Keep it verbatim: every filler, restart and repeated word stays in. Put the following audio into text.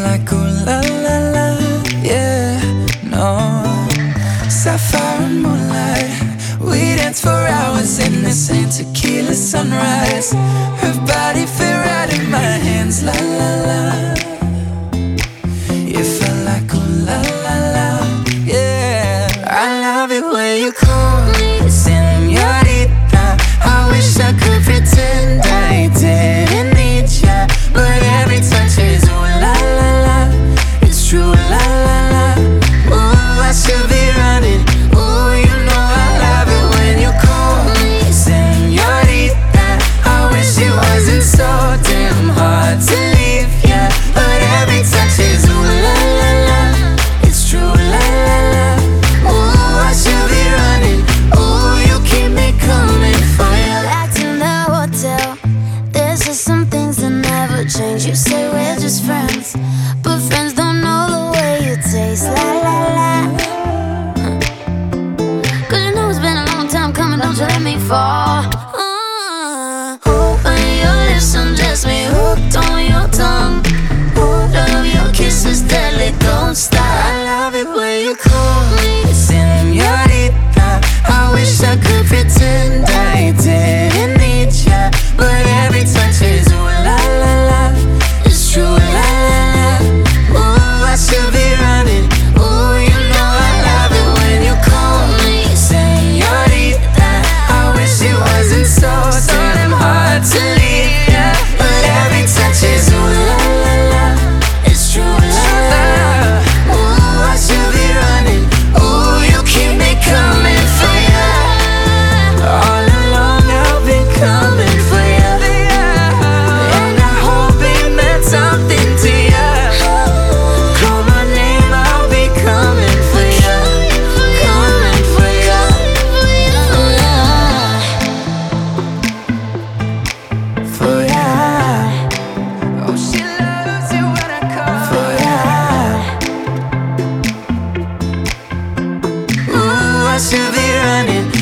like ooh la la la, yeah, no. Sapphire and moonlight, we dance for hours in the same tequila sunrise. Her body fit right in my hands, la la la. You felt like ooh la la la, yeah. I love it when you call me señorita. I wish I could pretend I didn't need ya, but every touch is ooh la la la. It's true, la la la. Ooh, I should be running. Ooh, you know I love it when you call me señorita. I wish it wasn't so damn hard to leave ya, but every touch is ooh la la la. It's true, la la la. Ooh, I should be running. Ooh, you keep me coming for ya. Back to the hotel, there's just some things that never change. You say we're just friends, but friends don't know the way you taste. La la la. Cause you know it's been a long time coming, don't you let me fall. Uh, Open your lips, undress me, hooked on your tongue. Oh, love your kisses, deadly, don't stop. I love it when you call me señorita. I wish I could pretend I didn't need ya, but every touch is ooh la la la. It's true, la la la. Ooh, I should be running. Ooh, you know I love it when you call me señorita. I wish it wasn't so damn hard to leave ya, but every touch is ooh la la la. It's true, la la la. Ooh, I should be running. Ooh, you keep me coming for ya. All along I've been coming for ya, and I hope it meant something to ya. Call my name, I'll be coming for ya, coming for ya, for ya. Oh, she loves it when I call for ya. Ooh, I should be running.